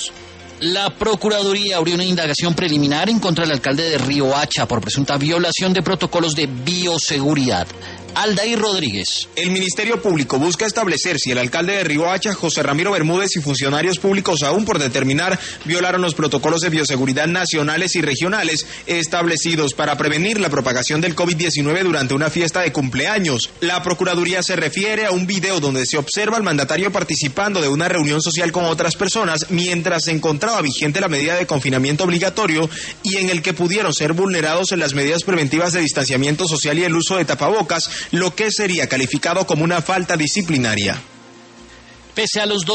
años. La Procuraduría abrió una indagación preliminar en contra del alcalde de Riohacha por presunta violación de protocolos de bioseguridad. Aldair Rodríguez. El Ministerio Público busca establecer si el alcalde de Riohacha, José Ramiro Bermúdez, y funcionarios públicos aún por determinar violaron los protocolos de bioseguridad nacionales y regionales establecidos para prevenir la propagación del COVID-19 durante una fiesta de cumpleaños. La Procuraduría se refiere a un video donde se observa al mandatario participando de una reunión social con otras personas mientras se encontraba vigente la medida de confinamiento obligatorio y en el que pudieron ser vulnerados en las medidas preventivas de distanciamiento social y el uso de tapabocas, lo que sería calificado como una falta disciplinaria. Pese a los